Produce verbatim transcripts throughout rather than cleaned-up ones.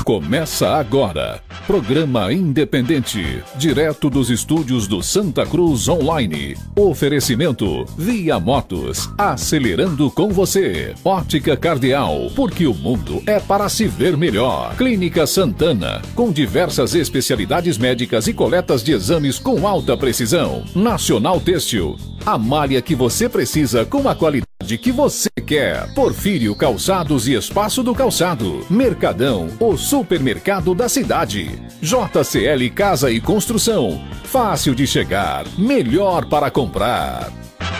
Começa agora, programa independente, direto dos estúdios do Santa Cruz Online. Oferecimento Via Motos, acelerando com você. Ótica Cardeal, porque o mundo é para se ver melhor. Clínica Santana, com diversas especialidades médicas e coletas de exames com alta precisão. Nacional Têxtil, a malha que você precisa com a qualidade que você quer. Porfírio Calçados e Espaço do Calçado. Mercadão, o supermercado da cidade. J C L Casa e Construção. Fácil de chegar, melhor para comprar.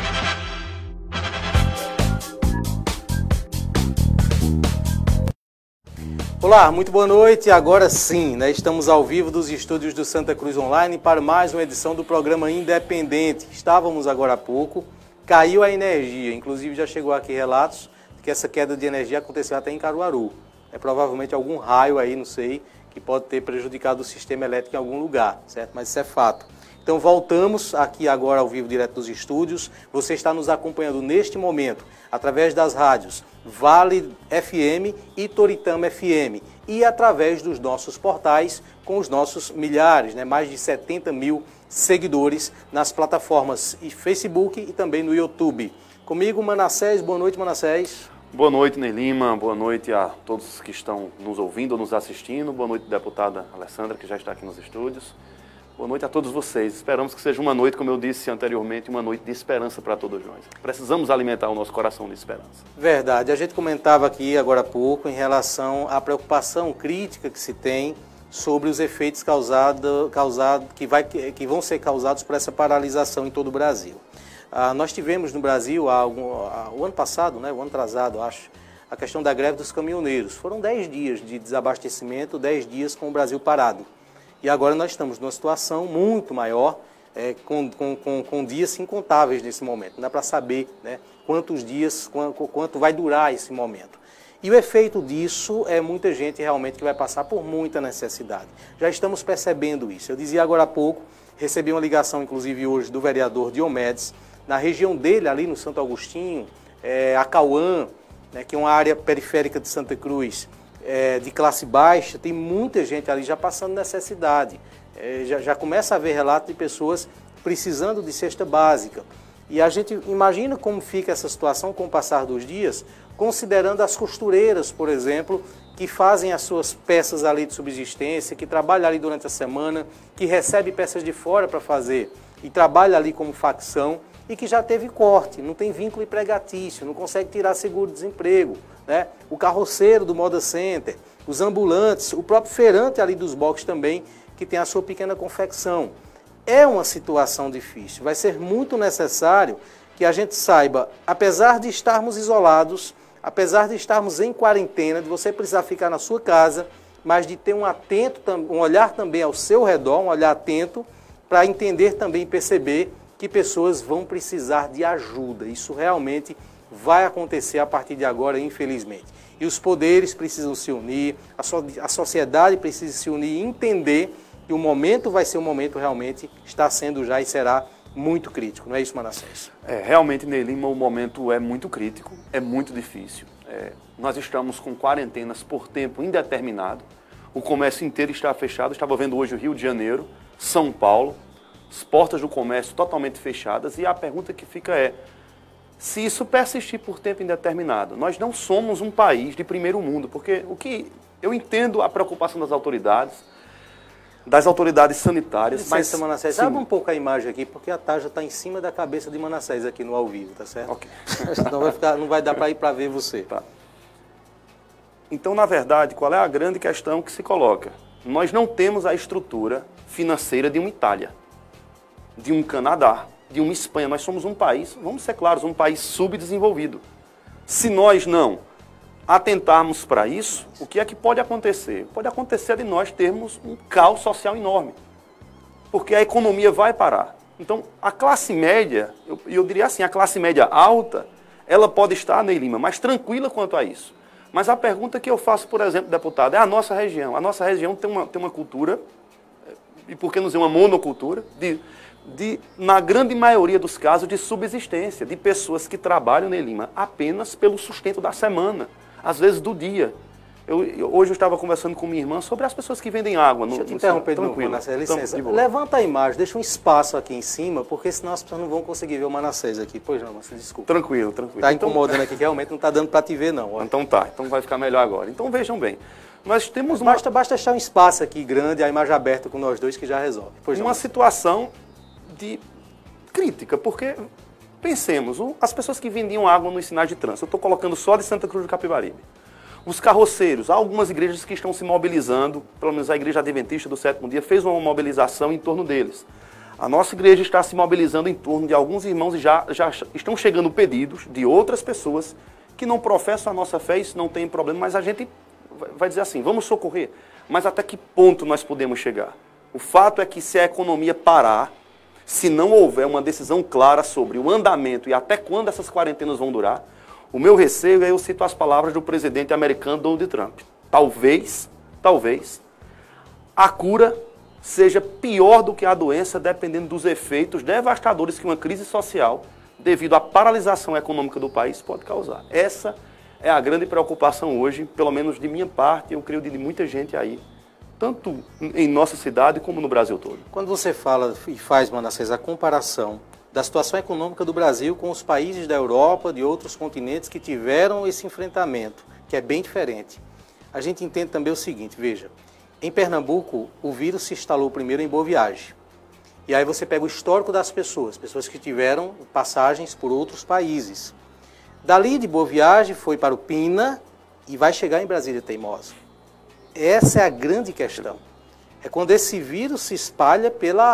Olá, muito boa noite. Agora sim, né, estamos ao vivo dos estúdios do Santa Cruz Online para mais uma edição do programa Independente. Estávamos agora há pouco, caiu a energia, inclusive já chegou aqui relatos de que essa queda de energia aconteceu até em Caruaru. É provavelmente algum raio aí, não sei, que pode ter prejudicado o sistema elétrico em algum lugar, certo? Mas isso é fato. Então voltamos aqui agora ao vivo direto dos estúdios. Você está nos acompanhando neste momento através das rádios Vale F M e Toritama F M e através dos nossos portais com os nossos milhares, né, mais de setenta mil seguidores nas plataformas e Facebook e também no YouTube. Comigo, Manassés. Boa noite, Manassés. Boa noite, Ney Lima. Boa noite a todos que estão nos ouvindo ou nos assistindo. Boa noite, deputada Alessandra, que já está aqui nos estúdios. Boa noite a todos vocês. Esperamos que seja uma noite, como eu disse anteriormente, uma noite de esperança para todos nós. Precisamos alimentar o nosso coração de esperança. Verdade. A gente comentava aqui agora há pouco em relação à preocupação crítica que se tem sobre os efeitos causados, causado, que, vai, que vão ser causados por essa paralisação em todo o Brasil. Ah, nós tivemos no Brasil, há algum, há, o ano passado, né, o ano atrasado, acho, a questão da greve dos caminhoneiros. Foram dez dias de desabastecimento, dez dias com o Brasil parado. E agora nós estamos numa situação muito maior, é, com, com, com, com dias incontáveis nesse momento. Não dá para saber, né, quantos dias, quanto, quanto vai durar esse momento. E o efeito disso é muita gente realmente que vai passar por muita necessidade. Já estamos percebendo isso. Eu dizia agora há pouco, recebi uma ligação, inclusive hoje, do vereador Diomedes, na região dele, ali no Santo Agostinho, é, Acauã, né, que é uma área periférica de Santa Cruz, É, de classe baixa, tem muita gente ali já passando necessidade. É, já, já começa a haver relato de pessoas precisando de cesta básica. E a gente imagina como fica essa situação com o passar dos dias, considerando as costureiras, por exemplo, que fazem as suas peças ali de subsistência, que trabalham ali durante a semana, que recebe peças de fora para fazer e trabalha ali como facção e que já teve corte, não tem vínculo empregatício, não consegue tirar seguro-desemprego. Né? O carroceiro do Moda Center, os ambulantes, o próprio feirante ali dos boxes também, que tem a sua pequena confecção. É uma situação difícil, vai ser muito necessário que a gente saiba, apesar de estarmos isolados, apesar de estarmos em quarentena, de você precisar ficar na sua casa, mas de ter um atento, um olhar também ao seu redor, um olhar atento, para entender também e perceber que pessoas vão precisar de ajuda. Isso realmente vai acontecer a partir de agora, infelizmente. E os poderes precisam se unir, a, so a sociedade precisa se unir e entender que o momento vai ser um momento realmente, está sendo já e será muito crítico. Não é isso, Manassés? É, realmente, Ney Lima, o momento é muito crítico, é muito difícil. É, nós estamos com quarentenas por tempo indeterminado, o comércio inteiro está fechado. Estava vendo hoje o Rio de Janeiro, São Paulo, as portas do comércio totalmente fechadas, e a pergunta que fica é, se isso persistir por tempo indeterminado, nós não somos um país de primeiro mundo, porque o que eu entendo a preocupação das autoridades, das autoridades sanitárias, mas... Manassés, abre um pouco a imagem aqui, porque a tarja está em cima da cabeça de Manassés aqui no ao vivo, tá certo? Ok. Senão vai ficar, não vai dar para ir para ver você. Tá. Então, na verdade, qual é a grande questão que se coloca? Nós não temos a estrutura financeira de uma Itália, de um Canadá, de uma Espanha. Nós somos um país, vamos ser claros, um país subdesenvolvido. Se nós não atentarmos para isso, o que é que pode acontecer? Pode acontecer de nós termos um caos social enorme, porque a economia vai parar. Então, a classe média, eu, eu diria assim, a classe média alta, ela pode estar, Ney Lima, mais tranquila quanto a isso. Mas a pergunta que eu faço, por exemplo, deputado, é a nossa região. A nossa região tem uma, tem uma cultura, e por que não dizer uma monocultura, de... De, na grande maioria dos casos, de subsistência, de pessoas que trabalham, Ney Lima, apenas pelo sustento da semana, às vezes do dia. Eu, eu, hoje eu estava conversando com minha irmã sobre as pessoas que vendem água. Deixa no, eu te no, interromper de novo, tranquilo, Manassés, licença. tranquilo. Levanta a imagem, deixa um espaço aqui em cima, porque senão as pessoas não vão conseguir ver o Manassés aqui. Pois não, Manassés, desculpa. Tranquilo, tranquilo. Está Então- incomodando aqui, que realmente não está dando para te ver, não. Olha. Então tá, então vai ficar melhor agora. Então vejam bem, nós temos uma, Basta, basta deixar um espaço aqui grande, a imagem aberta com nós dois, que já resolve. Pois não. uma situação de crítica, porque pensemos, o- as pessoas que vendiam água nos sinais de trânsito, eu estou colocando só de Santa Cruz do Capibaribe. Os carroceiros, há algumas igrejas que estão se mobilizando, pelo menos a Igreja Adventista do Sétimo Dia fez uma mobilização em torno deles. A nossa igreja está se mobilizando em torno de alguns irmãos e já, já estão chegando pedidos de outras pessoas que não professam a nossa fé, isso não tem problema, mas a gente vai dizer assim, vamos socorrer. Mas até que ponto nós podemos chegar? O fato é que se a economia parar, se não houver uma decisão clara sobre o andamento e até quando essas quarentenas vão durar, o meu receio, aí eu cito as palavras do presidente americano Donald Trump. Talvez, talvez, a cura seja pior do que a doença, dependendo dos efeitos devastadores que uma crise social, devido à paralisação econômica do país, pode causar. Essa é a grande preocupação hoje, pelo menos de minha parte, eu creio de muita gente aí, tanto em nossa cidade como no Brasil todo. Quando você fala e faz, Manassés, a comparação da situação econômica do Brasil com os países da Europa, de outros continentes que tiveram esse enfrentamento, que é bem diferente, a gente entende também o seguinte, veja, em Pernambuco o vírus se instalou primeiro em Boa Viagem. E aí você pega o histórico das pessoas, pessoas que tiveram passagens por outros países. Dali de Boa Viagem foi para o Pina e vai chegar em Brasília Teimosa. Essa é a grande questão. É quando esse vírus se espalha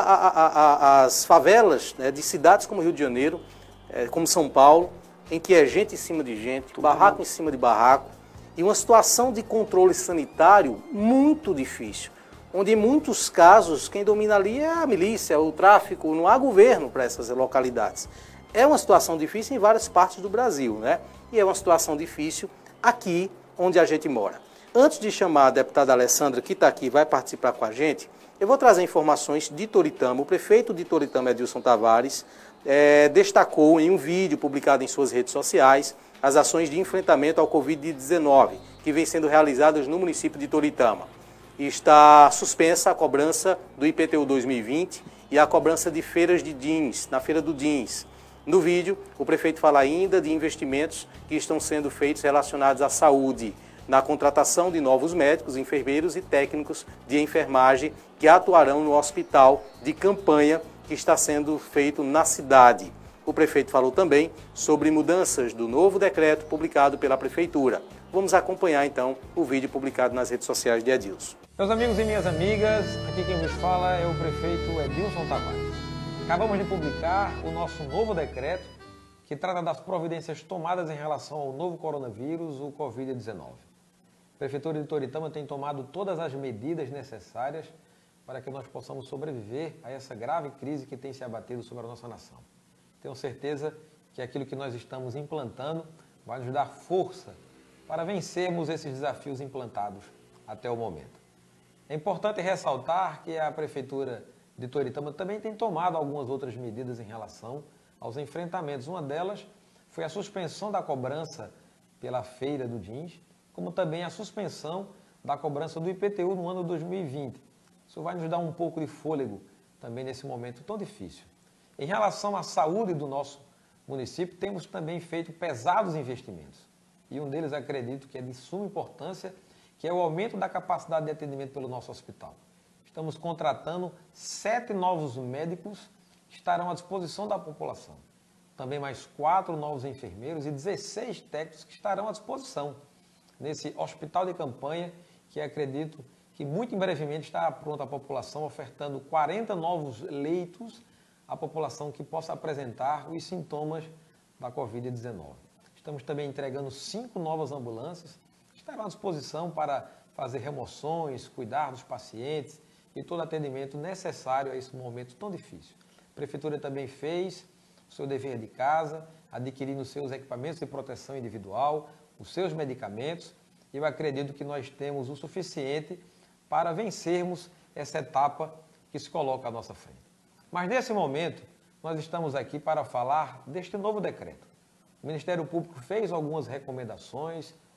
pelas favelas, né, de cidades como Rio de Janeiro, é, como São Paulo, em que é gente em cima de gente, barraco em cima de barraco, e uma situação de controle sanitário muito difícil, onde em muitos casos quem domina ali é a milícia, o tráfico, não há governo para essas localidades. É uma situação difícil em várias partes do Brasil, né? E é uma situação difícil aqui onde a gente mora. Antes de chamar a deputada Alessandra, que está aqui, vai participar com a gente, eu vou trazer informações de Toritama. O prefeito de Toritama, Edilson Tavares, é, destacou em um vídeo publicado em suas redes sociais as ações de enfrentamento ao covid dezenove, que vem sendo realizadas no município de Toritama. E está suspensa a cobrança do I P T U dois mil e vinte e a cobrança de feiras de jeans, na feira do jeans. No vídeo, o prefeito fala ainda de investimentos que estão sendo feitos relacionados à saúde, na contratação de novos médicos, enfermeiros e técnicos de enfermagem que atuarão no hospital de campanha que está sendo feito na cidade. O prefeito falou também sobre mudanças do novo decreto publicado pela Prefeitura. Vamos acompanhar então o vídeo publicado nas redes sociais de Edilson. Meus amigos e minhas amigas, aqui quem vos fala é o prefeito Edilson Tavares. Acabamos de publicar o nosso novo decreto que trata das providências tomadas em relação ao novo coronavírus, o covid dezenove. A Prefeitura de Toritama tem tomado todas as medidas necessárias para que nós possamos sobreviver a essa grave crise que tem se abatido sobre a nossa nação. Tenho certeza que aquilo que nós estamos implantando vai nos dar força para vencermos esses desafios implantados até o momento. É importante ressaltar que a Prefeitura de Toritama também tem tomado algumas outras medidas em relação aos enfrentamentos. Uma delas foi a suspensão da cobrança pela feira do jeans, como também a suspensão da cobrança do I P T U no ano dois mil e vinte. Isso vai nos dar um pouco de fôlego também nesse momento tão difícil. Em relação à saúde do nosso município, temos também feito pesados investimentos. E um deles, acredito, que é de suma importância, que é o aumento da capacidade de atendimento pelo nosso hospital. Estamos contratando sete novos médicos que estarão à disposição da população. Também mais quatro novos enfermeiros e dezesseis técnicos que estarão à disposição nesse hospital de campanha, que acredito que muito em brevemente estará pronto à população, ofertando quarenta novos leitos à população que possa apresentar os sintomas da covid dezenove. Estamos também entregando cinco novas ambulâncias, que estarão à disposição para fazer remoções, cuidar dos pacientes e todo atendimento necessário a esse momento tão difícil. A Prefeitura também fez o seu dever de casa, adquirindo seus equipamentos de proteção individual, os seus medicamentos, e eu acredito que nós temos o suficiente para vencermos essa etapa que se coloca à nossa frente. Mas nesse momento, nós estamos aqui para falar deste novo decreto. O Ministério Público fez algumas recomendações,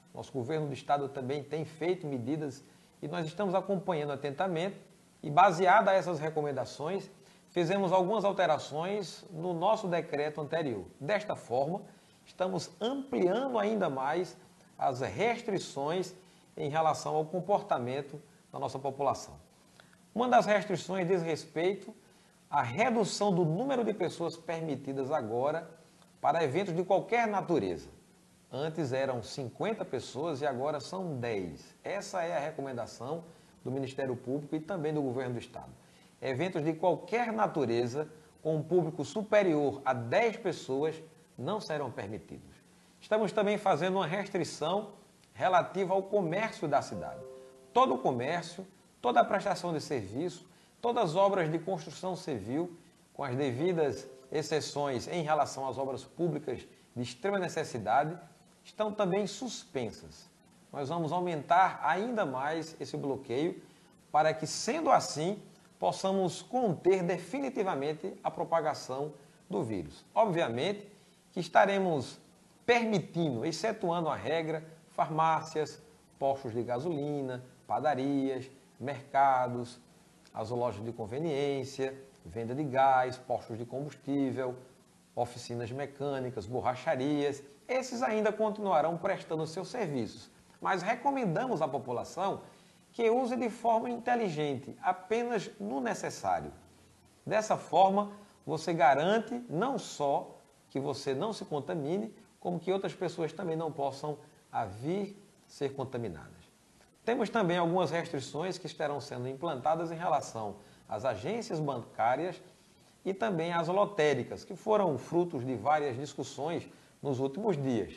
Nosso governo do estado também tem feito medidas e nós estamos acompanhando atentamente e, baseada a essas recomendações, fizemos algumas alterações no nosso decreto anterior. Desta forma, estamos ampliando ainda mais as restrições em relação ao comportamento da nossa população. Uma das restrições diz respeito à redução do número de pessoas permitidas agora para eventos de qualquer natureza. Antes eram cinquenta pessoas e agora são dez. Essa é a recomendação do Ministério Público e também do Governo do Estado. Eventos de qualquer natureza com um público superior a dez pessoas não serão permitidos. Estamos também fazendo uma restrição relativa ao comércio da cidade. Todo o comércio, toda a prestação de serviço, todas as obras de construção civil, com as devidas exceções em relação às obras públicas de extrema necessidade, estão também suspensas. Nós vamos aumentar ainda mais esse bloqueio para que, sendo assim, possamos conter definitivamente a propagação do vírus. Obviamente que estaremos permitindo, excetuando a regra, farmácias, postos de gasolina, padarias, mercados, as lojas de conveniência, venda de gás, postos de combustível, oficinas mecânicas, borracharias. Esses ainda continuarão prestando seus serviços, mas recomendamos à população que use de forma inteligente, apenas no necessário. Dessa forma, você garante não só que você não se contamine, como que outras pessoas também não possam a vir ser contaminadas. Temos também algumas restrições que estarão sendo implantadas em relação às agências bancárias e também às lotéricas, que foram frutos de várias discussões nos últimos dias.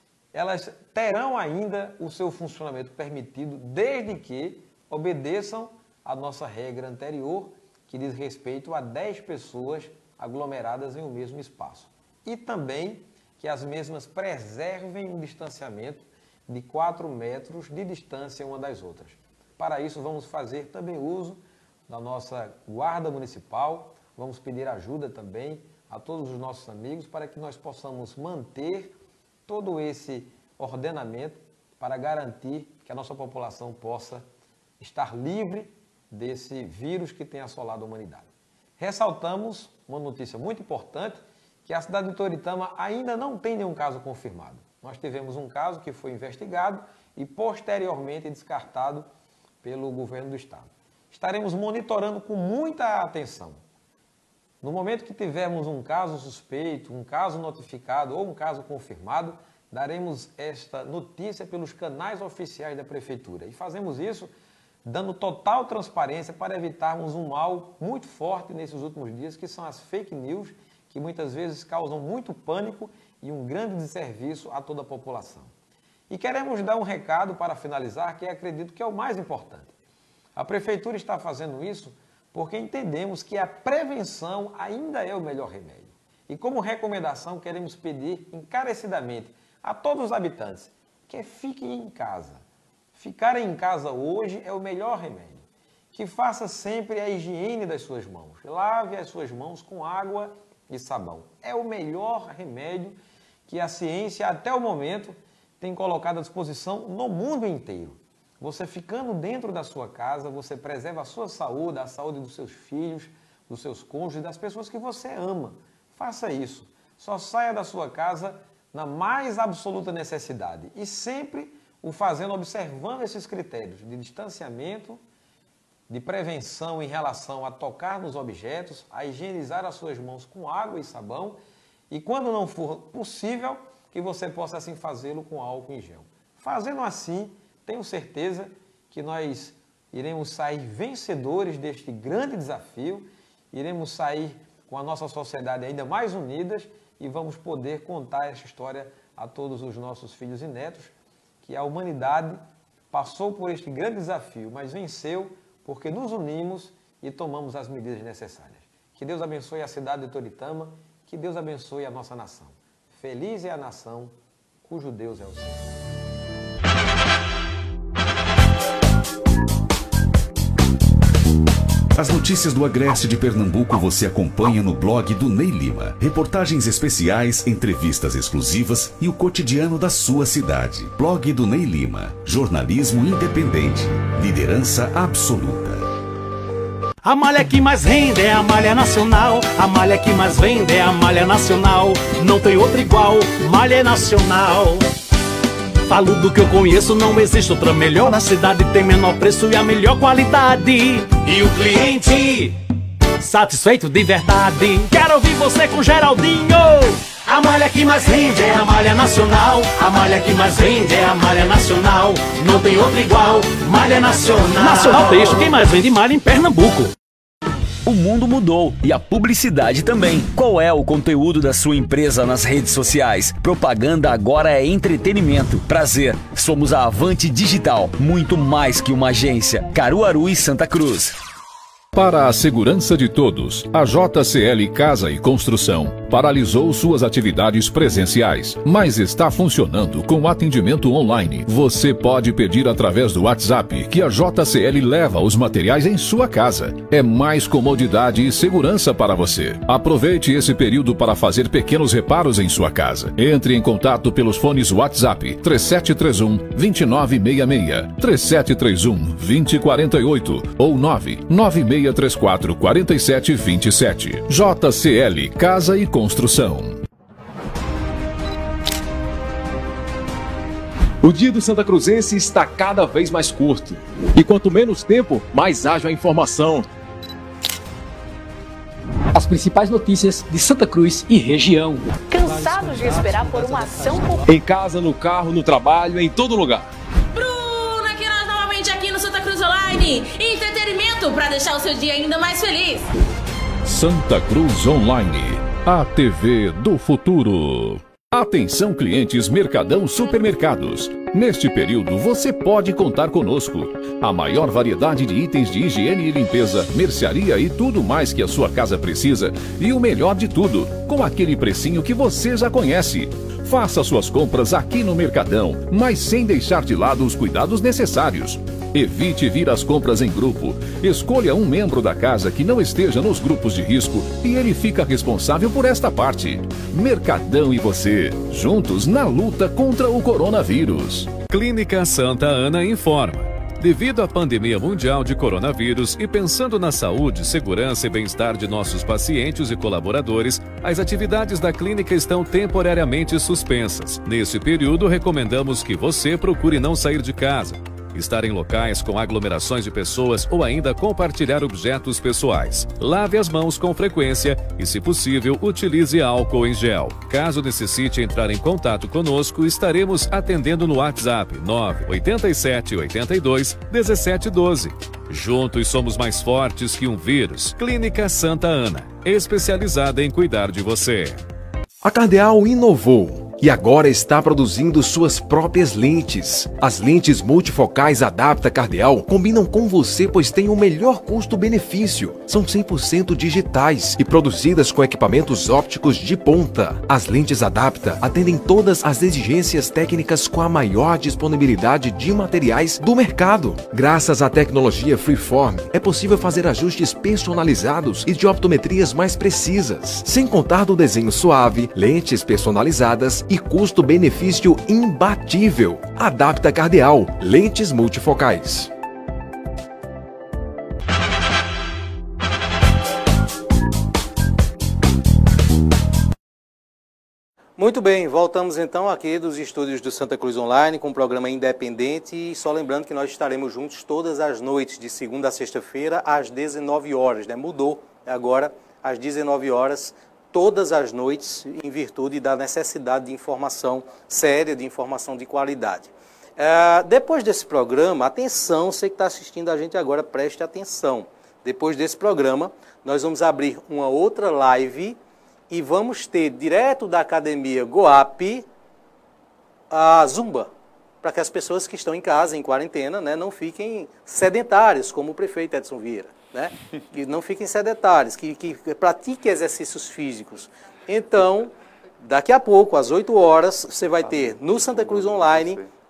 Elas terão ainda o seu funcionamento permitido desde que obedeçam à nossa regra anterior, que diz respeito a dez pessoas aglomeradas em um mesmo espaço. E também que as mesmas preservem um distanciamento de quatro metros de distância uma das outras. Para isso, vamos fazer também uso da nossa guarda municipal, vamos pedir ajuda também a todos os nossos amigos para que nós possamos manter todo esse ordenamento para garantir que a nossa população possa estar livre desse vírus que tem assolado a humanidade. Ressaltamos uma notícia muito importante, que a cidade de Toritama ainda não tem nenhum caso confirmado. Nós tivemos um caso que foi investigado e posteriormente descartado pelo governo do estado. Estaremos monitorando com muita atenção. No momento que tivermos um caso suspeito, um caso notificado ou um caso confirmado, daremos esta notícia pelos canais oficiais da Prefeitura. E fazemos isso dando total transparência para evitarmos um mal muito forte nesses últimos dias, que são as fake news, que muitas vezes causam muito pânico e um grande desserviço a toda a população. E queremos dar um recado para finalizar, que acredito que é o mais importante. A Prefeitura está fazendo isso porque entendemos que a prevenção ainda é o melhor remédio. E como recomendação, queremos pedir encarecidamente a todos os habitantes que fiquem em casa. Ficar em casa hoje é o melhor remédio. Que faça sempre a higiene das suas mãos. Lave as suas mãos com água e sabão. É o melhor remédio que a ciência, até o momento, tem colocado à disposição no mundo inteiro. Você ficando dentro da sua casa, você preserva a sua saúde, a saúde dos seus filhos, dos seus cônjuges, das pessoas que você ama. Faça isso. Só saia da sua casa na mais absoluta necessidade. E sempre o fazendo observando esses critérios de distanciamento, de prevenção em relação a tocar nos objetos, a higienizar as suas mãos com água e sabão e, quando não for possível, que você possa assim fazê-lo com álcool em gel. Fazendo assim, tenho certeza que nós iremos sair vencedores deste grande desafio, iremos sair com a nossa sociedade ainda mais unidas e vamos poder contar essa história a todos os nossos filhos e netos, que a humanidade passou por este grande desafio, mas venceu porque nos unimos e tomamos as medidas necessárias. Que Deus abençoe a cidade de Toritama, que Deus abençoe a nossa nação. Feliz é a nação cujo Deus é o Senhor. As notícias do Agreste de Pernambuco você acompanha no blog do Ney Lima. Reportagens especiais, entrevistas exclusivas e o cotidiano da sua cidade. Blog do Ney Lima. Jornalismo independente. Liderança absoluta. A malha que mais rende é a malha nacional. A malha que mais vende é a malha nacional. Não tem outra igual, malha nacional. Falo do que eu conheço, não existe outra melhor. Na cidade tem menor preço e a melhor qualidade. E o cliente satisfeito de verdade. Quero ouvir você com Geraldinho. A malha que mais rende é a malha nacional. A malha que mais vende é a malha nacional. Não tem outra igual, malha nacional. Nacional Texto, quem mais vende malha em Pernambuco. O mundo mudou e a publicidade também. Qual é o conteúdo da sua empresa nas redes sociais? Propaganda agora é entretenimento. Prazer, somos a Avante Digital, muito mais que uma agência. Caruaru e Santa Cruz. Para a segurança de todos, a J C L Casa e Construção paralisou suas atividades presenciais, mas está funcionando com atendimento online. Você pode pedir através do WhatsApp que a J C L leva os materiais em sua casa. É mais comodidade e segurança para você. Aproveite esse período para fazer pequenos reparos em sua casa. Entre em contato pelos fones WhatsApp três sete três um, dois nove seis seis, três sete três um, dois zero quatro oito ou nove nove seis três quatro quatro sete dois sete. J C L Casa e Construção. O dia do Santa Cruzense está cada vez mais curto. E quanto menos tempo, mais ágil a informação. As principais notícias de Santa Cruz e região. Cansados de esperar por uma ação popular. Em casa, no carro, no trabalho, em todo lugar. Bruna, aqui nós novamente aqui no Santa Cruz Online. Entretenimento para deixar o seu dia ainda mais feliz. Santa Cruz Online, a T V do futuro. Atenção clientes Mercadão Supermercados. Neste período você pode contar conosco. A maior variedade de itens de higiene e limpeza, mercearia e tudo mais que a sua casa precisa. E o melhor de tudo, com aquele precinho que você já conhece. Faça suas compras aqui no Mercadão, mas sem deixar de lado os cuidados necessários. Evite vir às compras em grupo. Escolha um membro da casa que não esteja nos grupos de risco e ele fica responsável por esta parte. Mercadão e você, juntos na luta contra o coronavírus. Clínica Santa Ana informa. Devido à pandemia mundial de coronavírus e pensando na saúde, segurança e bem-estar de nossos pacientes e colaboradores, as atividades da clínica estão temporariamente suspensas. Nesse período, recomendamos que você procure não sair de casa, estar em locais com aglomerações de pessoas ou ainda compartilhar objetos pessoais. Lave as mãos com frequência e, se possível, utilize álcool em gel. Caso necessite entrar em contato conosco, estaremos atendendo no WhatsApp nove oito sete oito dois um sete um dois. Juntos somos mais fortes que um vírus. Clínica Santa Ana, especializada em cuidar de você. A Cardeal inovou e agora está produzindo suas próprias lentes. As lentes multifocais Adapta Cardeal combinam com você, pois têm o melhor custo-benefício. São cem por cento digitais e produzidas com equipamentos ópticos de ponta. As lentes Adapta atendem todas as exigências técnicas com a maior disponibilidade de materiais do mercado. Graças à tecnologia Freeform, é possível fazer ajustes personalizados e de optometrias mais precisas, sem contar do desenho suave, lentes personalizadas e custo-benefício imbatível. Adapta Cardeal, lentes multifocais. Muito bem, voltamos então aqui dos estúdios do Santa Cruz Online com um programa independente e só lembrando que nós estaremos juntos todas as noites, de segunda a sexta-feira, às dezenove horas, né? Mudou agora, às dezenove horas, todas as noites, em virtude da necessidade de informação séria, de informação de qualidade. É, depois desse programa, atenção, você que está assistindo a gente agora, preste atenção. Depois desse programa, nós vamos abrir uma outra live e vamos ter, direto da Academia Goap, a Zumba, para que as pessoas que estão em casa, em quarentena, né, não fiquem sedentárias, como o prefeito Edson Vieira. Né? Que não fiquem sedentários, que, que pratiquem exercícios físicos. Então, daqui a pouco, às oito horas, você vai ter no Santa Cruz Online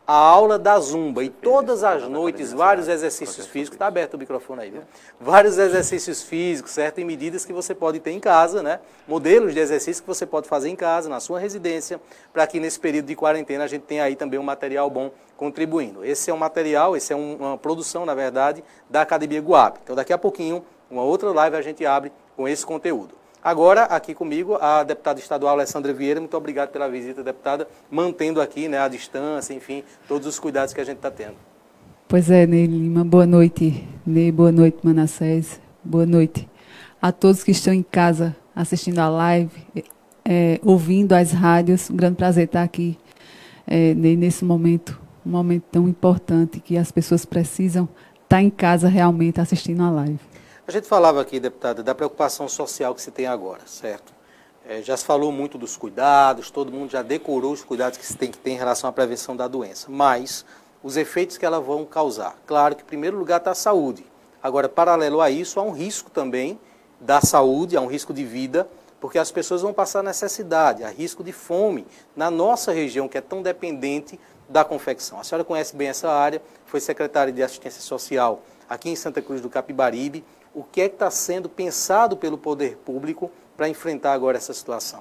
a aula da Zumba. E todas as noites, vários exercícios físicos, está aberto o microfone aí, viu? Vários exercícios físicos, certo? Em medidas que você pode ter em casa, né? Modelos de exercício que você pode fazer em casa, na sua residência, para que nesse período de quarentena a gente tenha aí também um material bom contribuindo. Esse é um material, esse é um, uma produção, na verdade, da Academia Guap. Então daqui a pouquinho, uma outra live a gente abre com esse conteúdo. Agora, aqui comigo, a deputada estadual Alessandra Vieira. Muito obrigado pela visita, deputada, mantendo aqui, né, a distância, enfim, todos os cuidados que a gente está tendo. Pois é, Ney Lima, boa noite, Ney, boa noite, Manassés, boa noite a todos que estão em casa assistindo a live, é, ouvindo as rádios. Um grande prazer estar aqui, é, Ney, nesse momento, um momento tão importante que as pessoas precisam estar em casa realmente assistindo a live. A gente falava aqui, deputada, da preocupação social que se tem agora, certo? É, já se falou muito dos cuidados, todo mundo já decorou os cuidados que se tem que ter em relação à prevenção da doença, mas os efeitos que elas vão causar. Claro que, em primeiro lugar, está a saúde. Agora, paralelo a isso, há um risco também da saúde, há um risco de vida, porque as pessoas vão passar necessidade, há risco de fome na nossa região, que é tão dependente da confecção. A senhora conhece bem essa área, foi secretária de Assistência Social aqui em Santa Cruz do Capibaribe. O que é que está sendo pensado pelo poder público para enfrentar agora essa situação?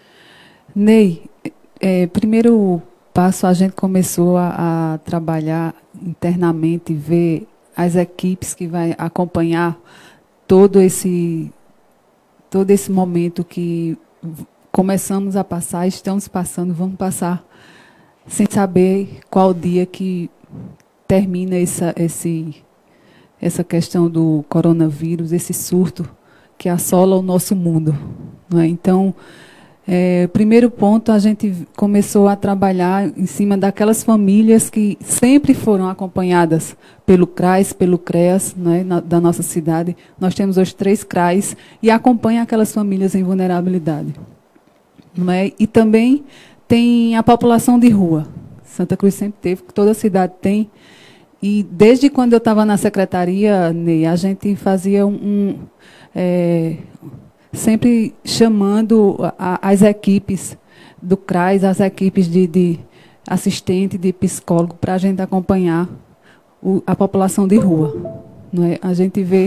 Ney, é, primeiro passo, a gente começou a, a trabalhar internamente, ver as equipes que vai acompanhar todo esse, todo esse momento que começamos a passar, estamos passando, vamos passar, sem saber qual dia que termina essa, esse... essa questão do coronavírus, esse surto que assola o nosso mundo. Não é? Então, é, primeiro ponto, a gente começou a trabalhar em cima daquelas famílias que sempre foram acompanhadas pelo CRAS, pelo CREAS, não é? Na, da nossa cidade. Nós temos os três CRAS e acompanha aquelas famílias em vulnerabilidade. Não é? E também tem a população de rua. Santa Cruz sempre teve, toda a cidade tem. E desde quando eu estava na secretaria, Ney, a gente fazia um, um é, sempre chamando a, as equipes do CRAS, as equipes de, de assistente, de psicólogo, para a gente acompanhar o, a população de rua. Não é? A gente vê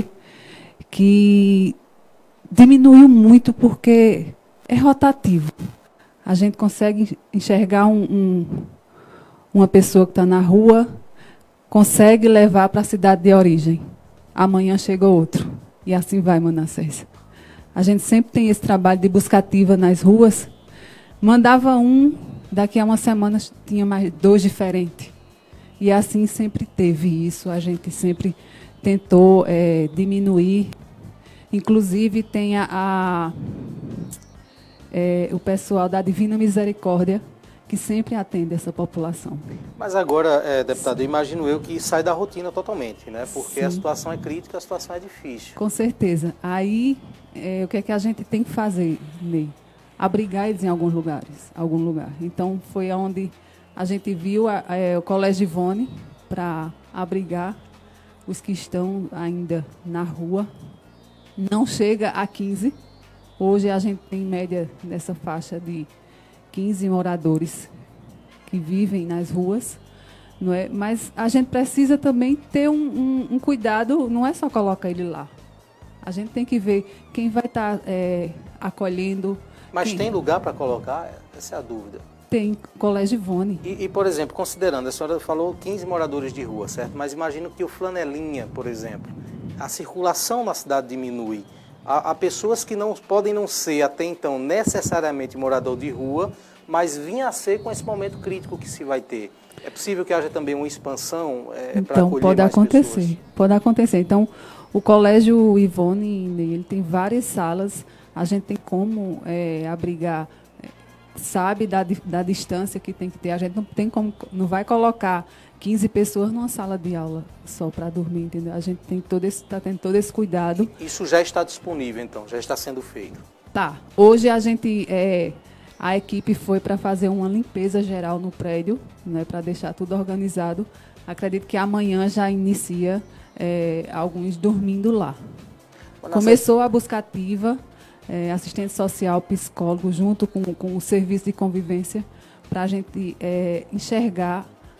que diminuiu muito porque é rotativo. A gente consegue enxergar um, um, uma pessoa que está na rua, consegue levar para a cidade de origem. Amanhã chega outro. E assim vai, Manassés. A gente sempre tem esse trabalho de buscativa nas ruas. Mandava um, daqui a uma semana tinha mais dois diferentes. E assim sempre teve isso. A gente sempre tentou é, diminuir. Inclusive tem a, a, é, o pessoal da Divina Misericórdia, que sempre atende essa população. Mas agora, é, deputado, imagino eu que sai da rotina totalmente, né? Porque Sim. a situação é crítica, a situação é difícil. Com certeza. Aí, é, o que é que a gente tem que fazer, Ney? Abrigar eles em alguns lugares, algum lugar. Então, foi onde a gente viu a, a, o Colégio Ivone para abrigar os que estão ainda na rua. Não chega a quinze. Hoje a gente tem média nessa faixa de quinze moradores que vivem nas ruas, não é? Mas a gente precisa também ter um, um, um cuidado, não é só colocar ele lá. A gente tem que ver quem vai estar tá, é, acolhendo. Mas quem... tem lugar para colocar? Essa é a dúvida. Tem, Colégio Ivone. E, e, por exemplo, considerando, a senhora falou quinze moradores de rua, certo? Mas imagino que o Flanelinha, por exemplo, a circulação na cidade diminui. Há, há pessoas que não podem não ser, até então, necessariamente morador de rua, mas vinha a ser com esse momento crítico que se vai ter. É possível que haja também uma expansão é, para então, acolher pode mais acontecer, pessoas? Pode acontecer. Então, o Colégio Ivone, ele tem várias salas, a gente tem como é, abrigar, sabe da, da distância que tem que ter, a gente não tem como, não vai colocar quinze pessoas numa sala de aula só para dormir, entendeu? A gente tem todo esse, tá tendo todo esse cuidado. Isso já está disponível, então, já está sendo feito? Tá. Hoje a gente, é, a equipe foi para fazer uma limpeza geral no prédio, né, para deixar tudo organizado. Acredito que amanhã já inicia é, alguns dormindo lá. Começou a buscativa, é, assistente social, psicólogo, junto com, com o serviço de convivência, para a gente é, enxergar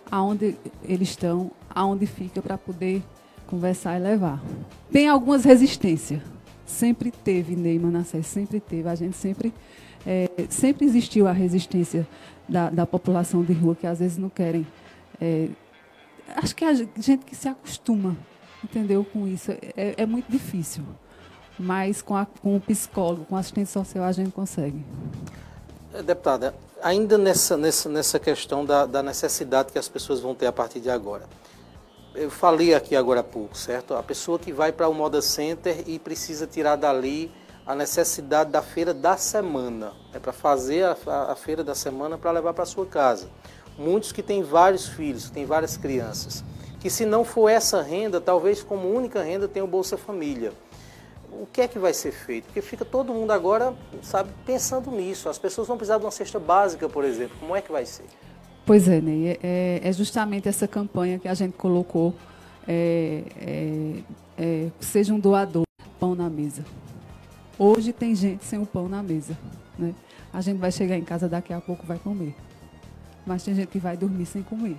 aonde eles estão, aonde fica, para poder conversar e levar. Tem algumas resistências. Sempre teve, Ney Manassés, sempre teve. A gente sempre, é, sempre existiu a resistência da, da população de rua, que às vezes não querem. É, acho que a gente que se acostuma, entendeu, com isso. É, é muito difícil. Mas com, a, com o psicólogo, com o assistente social, a gente consegue. Deputada, ainda nessa, nessa, nessa questão da, da necessidade que as pessoas vão ter a partir de agora. Eu falei aqui agora há pouco, certo? A pessoa que vai para o Moda Center e precisa tirar dali a necessidade da feira da semana. É para fazer a, a, a feira da semana para levar para a sua casa. Muitos que têm vários filhos, que têm várias crianças. Que se não for essa renda, talvez como única renda tenha o Bolsa Família. O que é que vai ser feito? Porque fica todo mundo agora, sabe, pensando nisso. As pessoas vão precisar de uma cesta básica, por exemplo. Como é que vai ser? Pois é, Ney, é, é justamente essa campanha que a gente colocou, é, é, é, seja um doador, pão na mesa. Hoje tem gente sem o pão na mesa, né? A gente vai chegar em casa daqui a pouco vai comer, mas tem gente que vai dormir sem comer.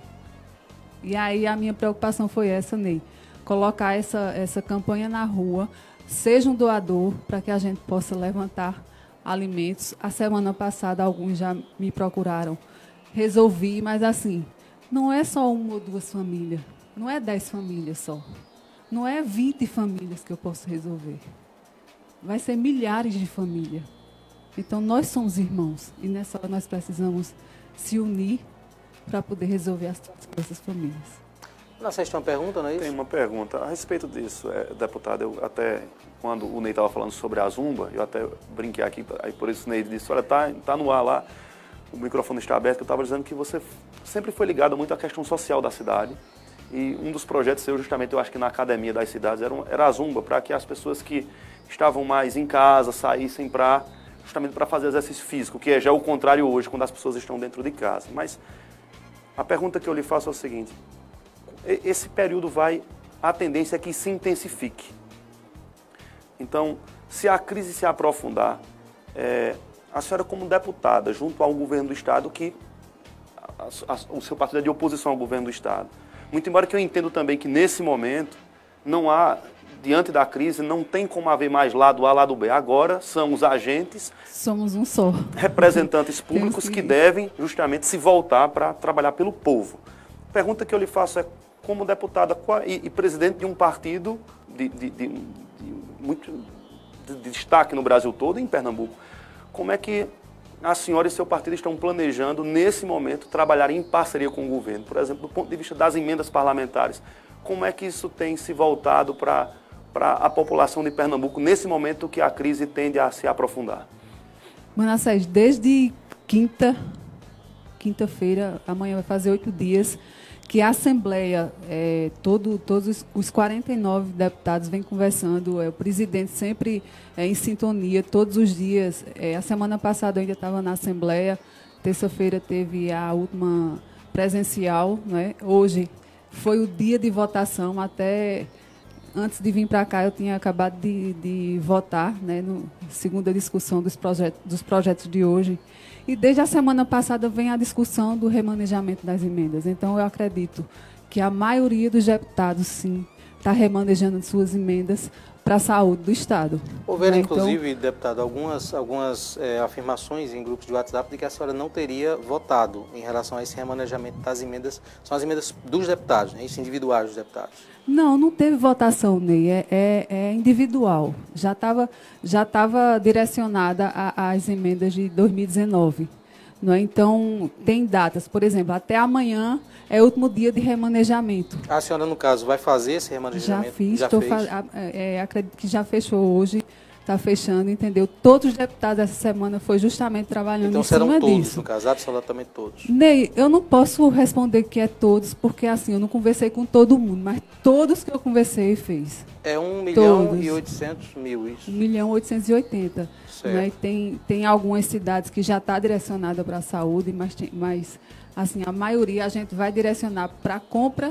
E aí a minha preocupação foi essa, Ney, colocar essa, essa campanha na rua, seja um doador, para que a gente possa levantar alimentos. A semana passada alguns já me procuraram, resolvi, mas assim, não é só uma ou duas famílias, não é dez famílias só, não é vinte famílias que eu posso resolver, vai ser milhares de famílias. Então nós somos irmãos e nessa hora nós precisamos se unir para poder resolver as situações dessas famílias. Não sei se tem uma pergunta, não é isso? Tem uma pergunta a respeito disso, é, deputado. Eu até, quando o Ney estava falando sobre a Zumba, eu até brinquei aqui, aí por isso o Ney disse, olha, tá, tá no ar lá, o microfone está aberto, eu estava dizendo que você sempre foi ligado muito à questão social da cidade. E um dos projetos seus, justamente, eu acho que na academia das cidades, era, era a Zumba, para que as pessoas que estavam mais em casa saíssem para, justamente para fazer exercício físico, que é já o contrário hoje, quando as pessoas estão dentro de casa. Mas a pergunta que eu lhe faço é o seguinte, esse período vai, a tendência é que se intensifique. Então, se a crise se aprofundar, é, a senhora como deputada, junto ao governo do Estado, que a, a, o seu partido é de oposição ao governo do Estado, muito embora que eu entendo também que nesse momento, não há, diante da crise, não tem como haver mais lado A, lado B. Agora são os agentes... Somos um só. Representantes públicos que... que devem justamente se voltar para trabalhar pelo povo. A pergunta que eu lhe faço é, como deputada e, e presidente de um partido de, de, de, de muito de, de destaque no Brasil todo e em Pernambuco, como é que a senhora e seu partido estão planejando, nesse momento, trabalhar em parceria com o governo? Por exemplo, do ponto de vista das emendas parlamentares, como é que isso tem se voltado para para a população de Pernambuco, nesse momento que a crise tende a se aprofundar? Manassés, desde quinta, quinta-feira, amanhã vai fazer oito dias, que a Assembleia, é, todo, todos os quarenta e nove deputados vêm conversando, é, o presidente sempre é, em sintonia, todos os dias. É, a semana passada eu ainda estava na Assembleia, terça-feira teve a última presencial, né? Hoje foi o dia de votação, até antes de vir para cá eu tinha acabado de, de votar, né, no segunda discussão dos projetos, dos projetos de hoje. E desde a semana passada vem a discussão do remanejamento das emendas. Então, eu acredito que a maioria dos deputados, sim, está remanejando suas emendas para a saúde do Estado. Houveram, né? inclusive, então, deputado, algumas, algumas é, afirmações em grupos de WhatsApp de que a senhora não teria votado em relação a esse remanejamento das emendas. São as emendas dos deputados, né? Isso, individuais dos deputados. Não, não teve votação, Ney, é, é, é individual. Já estava já estava direcionada às emendas de dois mil e dezenove. Não é? Então, tem datas, por exemplo, até amanhã é o último dia de remanejamento. A senhora, no caso, vai fazer esse remanejamento? Já fiz, já tô fez? Fa é, acredito que já fechou hoje, está fechando, entendeu? Todos os deputados essa semana foi justamente trabalhando então, em cima disso. Então serão todos, no caso, absolutamente todos? Ney, eu não posso responder que é todos, porque assim, eu não conversei com todo mundo, mas todos que eu conversei fez. É um milhão todos. e oitocentos mil, isso? um milhão oitocentos e oitenta. Né? Tem, tem algumas cidades que já está direcionada para a saúde, mas, tem, mas assim, a maioria a gente vai direcionar para a compra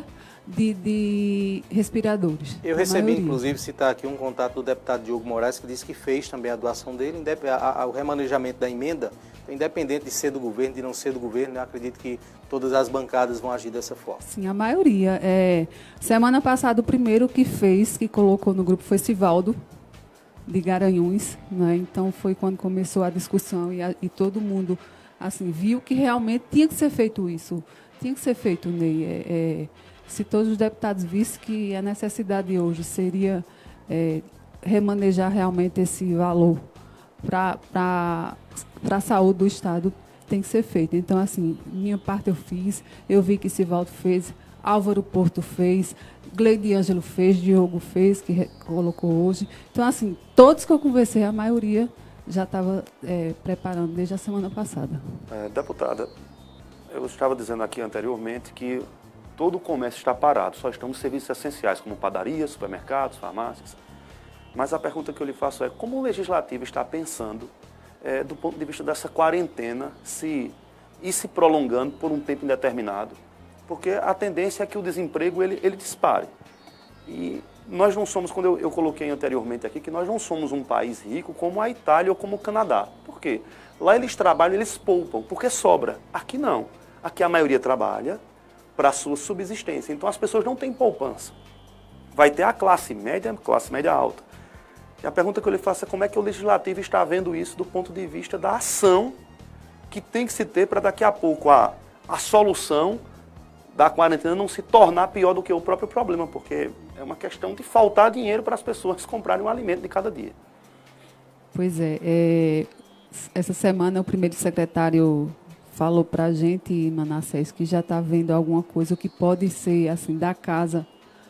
de, de respiradores. Eu recebi, inclusive, citar aqui um contato do deputado Diogo Moraes, que disse que fez também a doação dele, a, a, o remanejamento da emenda, independente de ser do governo, de não ser do governo, eu acredito que todas as bancadas vão agir dessa forma. Sim, a maioria. É, semana passada, o primeiro que fez, que colocou no grupo, foi Sivaldo, de Garanhuns, né? Então foi quando começou a discussão e, a, e todo mundo assim, viu que realmente tinha que ser feito isso. Tinha que ser feito, Ney. É, é, se todos os deputados vissem que a necessidade hoje seria é, remanejar realmente esse valor para a saúde do Estado, tem que ser feito. Então, assim, minha parte eu fiz, eu vi que Sivaldo fez, Álvaro Porto fez, Gleide Ângelo fez, Diogo fez, que colocou hoje. Então, assim, todos que eu conversei, a maioria já estava é, preparando desde a semana passada. É, deputada, eu estava dizendo aqui anteriormente que todo o comércio está parado, só estão os serviços essenciais, como padarias, supermercados, farmácias. Mas a pergunta que eu lhe faço é, como o Legislativo está pensando, é, do ponto de vista dessa quarentena, se ir se prolongando por um tempo indeterminado? Porque a tendência é que o desemprego ele, ele dispare. E nós não somos, quando eu, eu coloquei anteriormente aqui, que nós não somos um país rico como a Itália ou como o Canadá. Por quê? Lá eles trabalham, eles poupam, porque sobra. Aqui não. Aqui a maioria trabalha para a sua subsistência. Então as pessoas não têm poupança. Vai ter a classe média, classe média alta. E a pergunta que eu lhe faço é como é que o Legislativo está vendo isso do ponto de vista da ação que tem que se ter para daqui a pouco a, a solução da quarentena não se tornar pior do que o próprio problema, porque é uma questão de faltar dinheiro para as pessoas comprarem um alimento de cada dia. Pois é, é essa semana o primeiro secretário falou para a gente, Manassés, que já está vendo alguma coisa, o que pode ser, assim, da casa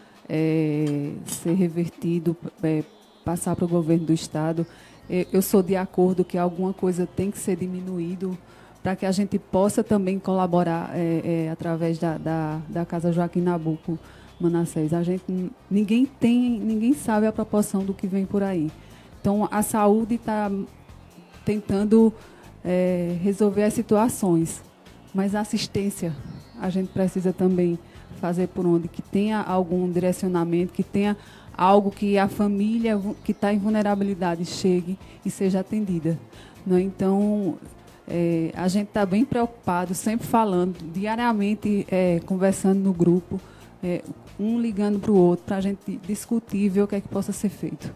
é, ser revertido, é, passar para o governo do Estado. Eu sou de acordo que alguma coisa tem que ser diminuído para que a gente possa também colaborar é, é, através da, da, da Casa Joaquim Nabuco, Manassés. A gente, ninguém tem, ninguém sabe a proporção do que vem por aí. Então, a saúde está tentando é, resolver as situações, mas a assistência a gente precisa também fazer por onde, que tenha algum direcionamento, que tenha algo que a família que está em vulnerabilidade chegue e seja atendida. Não? Então, é, a gente está bem preocupado, sempre falando, diariamente é, conversando no grupo, é, um ligando para o outro, para a gente discutir e ver o que é que possa ser feito.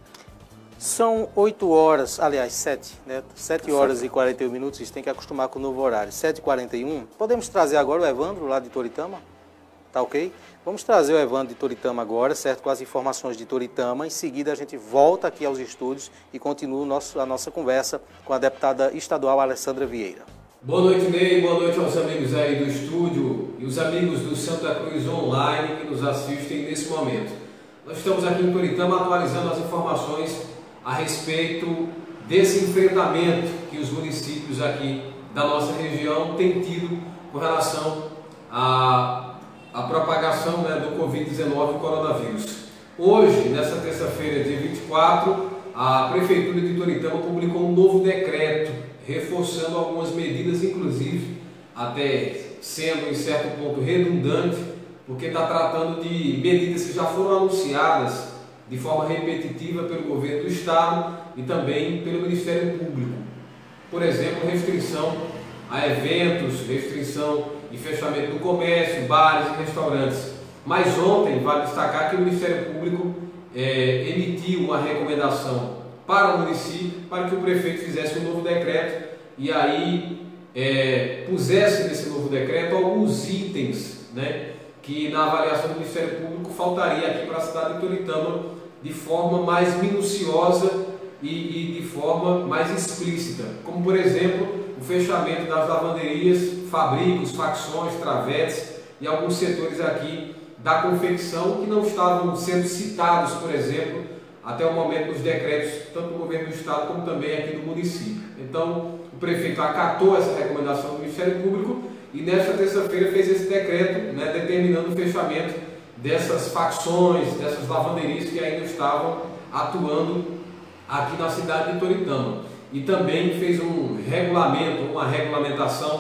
São oito horas, aliás, sete, né? sete horas e quarenta e um minutos, vocês têm que acostumar com o novo horário. sete e quarenta e um. Podemos trazer agora o Evandro, lá de Toritama? Tá ok? Vamos trazer o Evandro de Toritama agora, certo? Com as informações de Toritama. Em seguida, a gente volta aqui aos estúdios e continua o nosso, a nossa conversa com a deputada estadual Alessandra Vieira. Boa noite, Ney. Boa noite aos amigos aí do estúdio e os amigos do Santa Cruz Online que nos assistem nesse momento. Nós estamos aqui em Toritama atualizando as informações a respeito desse enfrentamento que os municípios aqui da nossa região têm tido com relação a a propagação, né, do covid dezenove e coronavírus. Hoje, nessa terça-feira, dia vinte e quatro, a Prefeitura de Toritama publicou um novo decreto, reforçando algumas medidas, inclusive, até sendo em certo ponto redundante, porque está tratando de medidas que já foram anunciadas de forma repetitiva pelo governo do Estado e também pelo Ministério Público. Por exemplo, restrição a eventos, restrição e fechamento do comércio, bares e restaurantes. Mas ontem, vale destacar que o Ministério Público é, emitiu uma recomendação para o município para que o prefeito fizesse um novo decreto e aí é, pusesse nesse novo decreto alguns itens, né, que na avaliação do Ministério Público faltaria aqui para a cidade de Toritama de forma mais minuciosa e, e de forma mais explícita, como por exemplo o fechamento das lavanderias, fabricos, facções, travetes e alguns setores aqui da confecção que não estavam sendo citados, por exemplo, até o momento nos decretos, tanto do governo do Estado como também aqui do município. Então, o prefeito acatou essa recomendação do Ministério Público e nesta terça-feira fez esse decreto, né, determinando o fechamento dessas facções, dessas lavanderias que ainda estavam atuando aqui na cidade de Toritama. E também fez um regulamento, uma regulamentação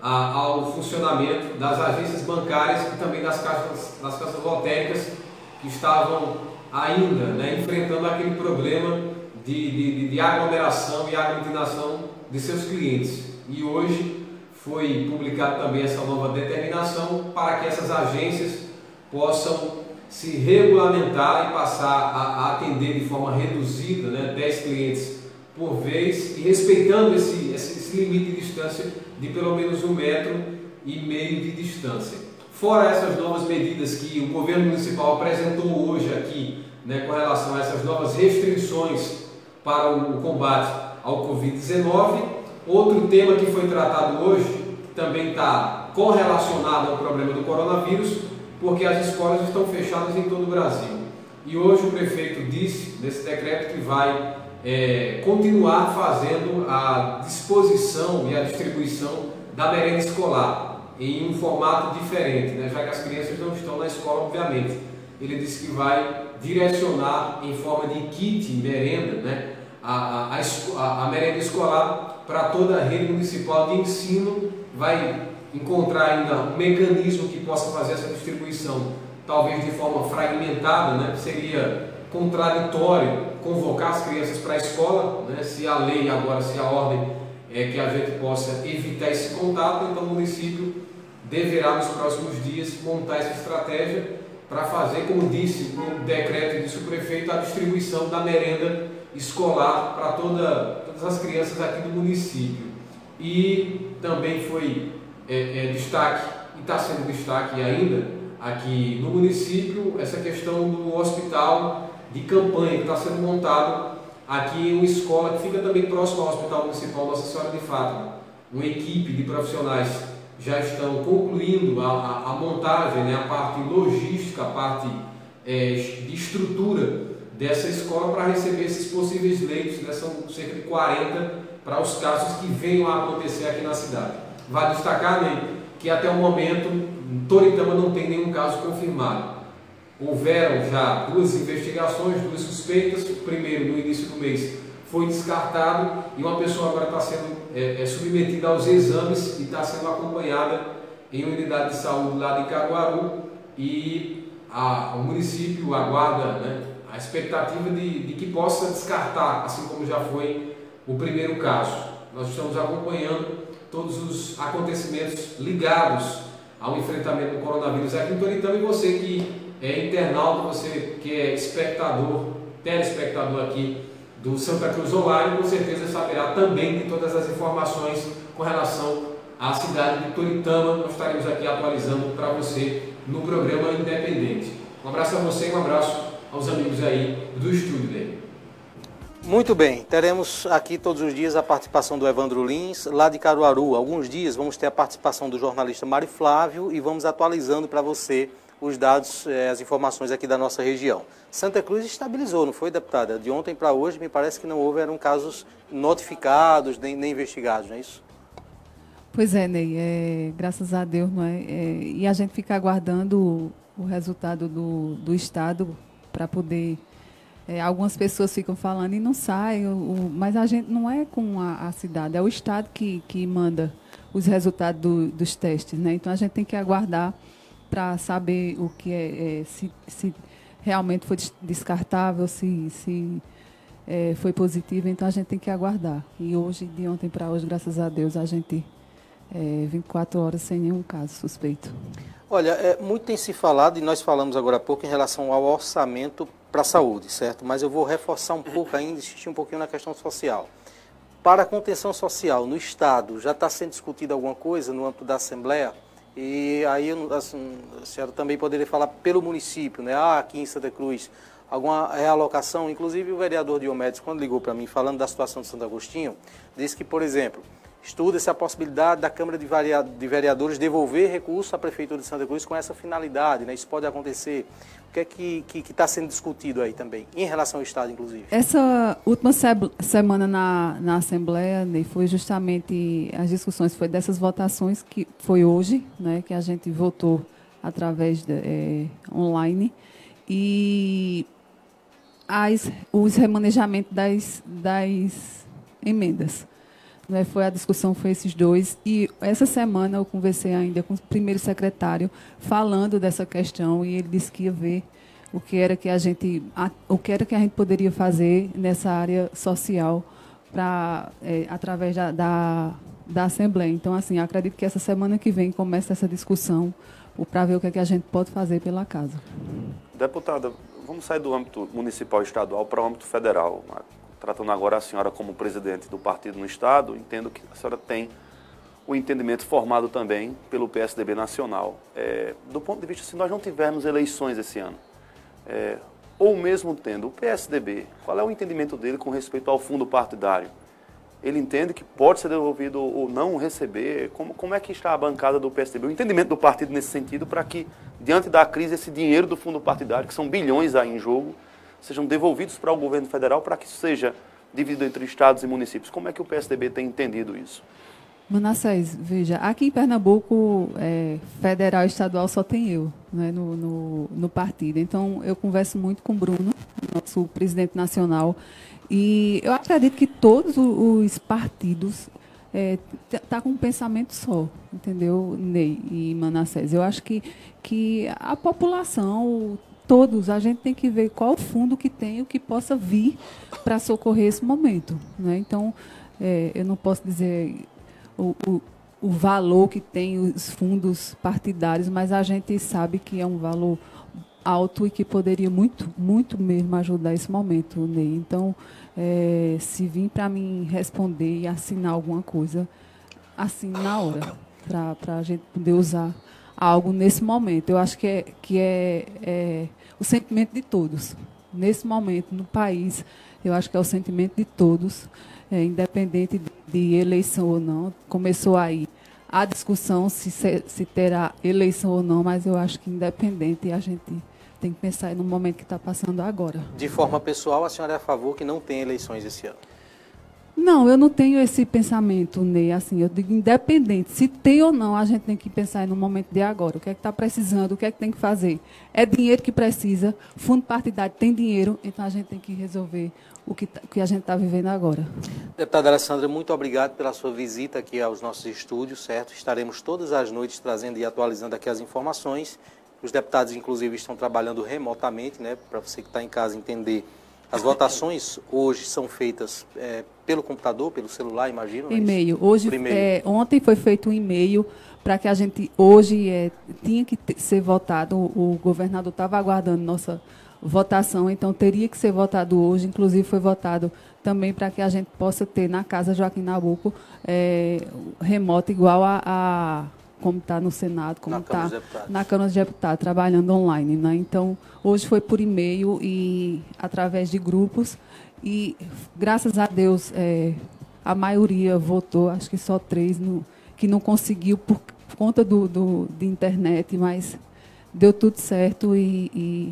a, ao funcionamento das agências bancárias e também das caixas, das caixas lotéricas que estavam ainda, né, enfrentando aquele problema de, de, de aglomeração e aglutinação de seus clientes. E hoje foi publicada também essa nova determinação para que essas agências possam se regulamentar e passar a, a atender de forma reduzida, né, dez clientes por vez, e respeitando esse, esse, esse limite de distância de pelo menos um metro e meio de distância. Fora essas novas medidas que o governo municipal apresentou hoje aqui, né, com relação a essas novas restrições para o combate ao covid dezenove, outro tema que foi tratado hoje também está correlacionado ao problema do coronavírus, porque as escolas estão fechadas em todo o Brasil. E hoje o prefeito disse, nesse decreto, que vai é, continuar fazendo a disposição e a distribuição da merenda escolar em um formato diferente, né, já que as crianças não estão na escola, obviamente. Ele disse que vai direcionar em forma de kit merenda, né, a, a, a, a merenda escolar para toda a rede municipal de ensino. Vai encontrar ainda um mecanismo que possa fazer essa distribuição, talvez de forma fragmentada, né? Seria contraditório convocar as crianças para a escola, né? Se a lei agora, se a ordem é que a gente possa evitar esse contato, então o município deverá nos próximos dias montar essa estratégia para fazer, como disse no decreto, disse o prefeito, a distribuição da merenda escolar para toda, todas as crianças aqui do município. E também foi é, é, destaque, e está sendo destaque ainda aqui no município, essa questão do hospital de campanha que está sendo montado aqui em uma escola que fica também próximo ao Hospital Municipal Nossa Senhora de Fátima. Uma equipe de profissionais já estão concluindo a, a, a montagem, né, a parte logística, a parte é, de estrutura dessa escola para receber esses possíveis leitos, né, são cerca de quarenta para os casos que venham a acontecer aqui na cidade. Vale destacar, né, que até o momento Toritama não tem nenhum caso confirmado. Houveram já duas investigações, duas suspeitas. O primeiro, no início do mês, foi descartado e uma pessoa agora está sendo é, é, submetida aos exames e está sendo acompanhada em uma unidade de saúde lá de Caruaru, e a, o município aguarda, né, a expectativa de, de que possa descartar, assim como já foi o primeiro caso. Nós estamos acompanhando todos os acontecimentos ligados ao enfrentamento do coronavírus aqui em Toritama, e você que é internauta, você que é espectador, telespectador aqui do Santa Cruz Online, com certeza saberá também de todas as informações com relação à cidade de Toritama. Nós estaremos aqui atualizando para você no programa Independente. Um abraço a você e um abraço aos amigos aí do estúdio dele. Muito bem, teremos aqui todos os dias a participação do Evandro Lins, lá de Caruaru. Alguns dias vamos ter a participação do jornalista Mário Flávio e vamos atualizando para você os dados, eh, as informações aqui da nossa região. Santa Cruz estabilizou, não foi, deputada? De ontem para hoje, me parece que não houve, eram casos notificados, nem, nem investigados, não é isso? Pois é, Ney, é, graças a Deus, não é? é? E a gente fica aguardando o, o resultado do, do Estado para poder... É, algumas pessoas ficam falando e não sai, o, o, mas a gente não é com a, a cidade, é o Estado que, que manda os resultados do, dos testes, né? Então a gente tem que aguardar para saber o que é, é se, se realmente foi descartável, se, se é, foi positivo, então a gente tem que aguardar. E hoje, de ontem para hoje, graças a Deus, a gente é, vinte e quatro horas sem nenhum caso suspeito. Olha, é, muito tem se falado, e nós falamos agora há pouco, em relação ao orçamento para a saúde, certo? Mas eu vou reforçar um pouco ainda, insistir um pouquinho na questão social. Para a contenção social no Estado, já está sendo discutida alguma coisa no âmbito da Assembleia? E aí, assim, a senhora também poderia falar pelo município, né? Ah, aqui em Santa Cruz, alguma realocação. Inclusive, o vereador Diomedes, quando ligou para mim, falando da situação de Santo Agostinho, disse que, por exemplo, estuda-se a possibilidade da Câmara de Vereadores devolver recursos à Prefeitura de Santa Cruz com essa finalidade, né? Isso pode acontecer. O que é que está sendo discutido aí também, em relação ao Estado, inclusive? Essa última semana na, na Assembleia, né, foi justamente, as discussões foi dessas votações, que foi hoje, né, que a gente votou através de, é, online, e as, os remanejamentos das, das emendas. Né, foi a discussão, foi esses dois. E essa semana eu conversei ainda com o primeiro secretário falando dessa questão, e ele disse que ia ver o que era que a gente, a, o que era que a gente poderia fazer nessa área social para é, através da, da, da Assembleia. Então, assim, acredito que essa semana que vem começa essa discussão para ver o que, é que a gente pode fazer pela casa. Deputada, vamos sair do âmbito municipal e estadual para o âmbito federal. Tratando agora a senhora como presidente do partido no Estado, entendo que a senhora tem o entendimento formado também pelo P S D B nacional. É, do ponto de vista, se nós não tivermos eleições esse ano, é, ou mesmo tendo o P S D B, qual é o entendimento dele com respeito ao fundo partidário? Ele entende que pode ser devolvido ou não receber? Como, como é que está a bancada do P S D B? O entendimento do partido nesse sentido para que, diante da crise, esse dinheiro do fundo partidário, que são bilhões aí em jogo, sejam devolvidos para o governo federal para que isso seja dividido entre estados e municípios. Como é que o P S D B tem entendido isso? Manassés, veja, aqui em Pernambuco, é, federal e estadual só tem eu, né, no, no, no partido. Então, eu converso muito com o Bruno, nosso presidente nacional, e eu acredito que todos os partidos é, tá com um pensamento só, entendeu, Ney e Manassés? Eu acho que, que a população... Todos, a gente tem que ver qual o fundo que tem, o que possa vir para socorrer esse momento. Né? Então, é, eu não posso dizer o, o, o valor que tem os fundos partidários, mas a gente sabe que é um valor alto e que poderia muito, muito mesmo ajudar esse momento, Ney. Então, é, se vir para mim responder e assinar alguma coisa, assine na hora, para a gente poder usar algo nesse momento. Eu acho que é, que é, é o sentimento de todos. Nesse momento, no país, eu acho que é o sentimento de todos, é, independente de, de eleição ou não. Começou aí a discussão se, se terá eleição ou não, mas eu acho que independente, a gente tem que pensar no momento que está passando agora. De forma pessoal, a senhora é a favor que não tenha eleições esse ano? Não, eu não tenho esse pensamento, Ney. Assim, eu digo independente. Se tem ou não, a gente tem que pensar no momento de agora. O que é que está precisando, o que é que tem que fazer. É dinheiro que precisa, fundo partidário tem dinheiro, então a gente tem que resolver o que, o que a gente está vivendo agora. Deputada Alessandra, muito obrigado pela sua visita aqui aos nossos estúdios, certo? Estaremos todas as noites trazendo e atualizando aqui as informações. Os deputados, inclusive, estão trabalhando remotamente, né, para você que está em casa entender. As votações hoje são feitas é, pelo computador, pelo celular, imagino? E-mail. Hoje, é, ontem foi feito um e-mail para que a gente, hoje, é, tinha que ter, ser votado, o, o governador estava aguardando nossa votação, então teria que ser votado hoje, inclusive foi votado também para que a gente possa ter na Casa Joaquim Nabuco é, remoto igual a... a como está no Senado, como está na Câmara dos Deputados, trabalhando online. Né? Então, hoje foi por e-mail e através de grupos. E, graças a Deus, é, a maioria votou, acho que só três, no, que não conseguiu por conta do, do, de internet, mas deu tudo certo e, e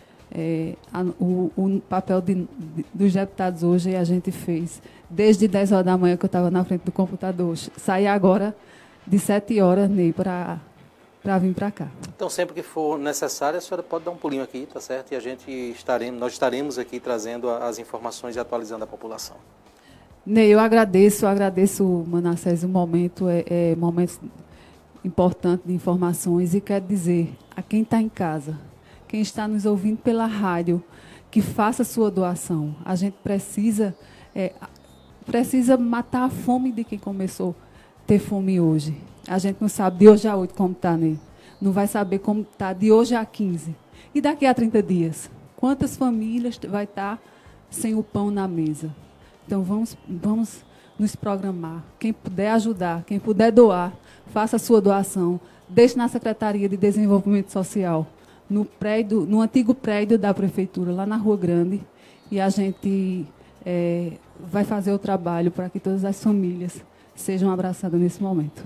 é, a, o, o papel de, de, dos deputados hoje a gente fez desde dez horas da manhã que eu estava na frente do computador. Saí agora de sete horas, Ney, para vir para cá. Então, sempre que for necessário, a senhora pode dar um pulinho aqui, tá certo? E a gente estaremos, nós estaremos aqui trazendo as informações e atualizando a população. Ney, eu agradeço, eu agradeço, Manassés, o momento, é, é momento importante de informações e quero dizer a quem está em casa, quem está nos ouvindo pela rádio, que faça a sua doação. A gente precisa, é, precisa matar a fome de quem começou ter fome hoje. A gente não sabe de hoje a oito como está, né? Não vai saber como está de hoje a quinze. E daqui a trinta dias? Quantas famílias vai estar sem o pão na mesa? Então, vamos, vamos nos programar. Quem puder ajudar, quem puder doar, faça a sua doação. Deixe na Secretaria de Desenvolvimento Social, no, prédio, no antigo prédio da Prefeitura, lá na Rua Grande, e a gente é, vai fazer o trabalho para que todas as famílias sejam abraçadas nesse momento.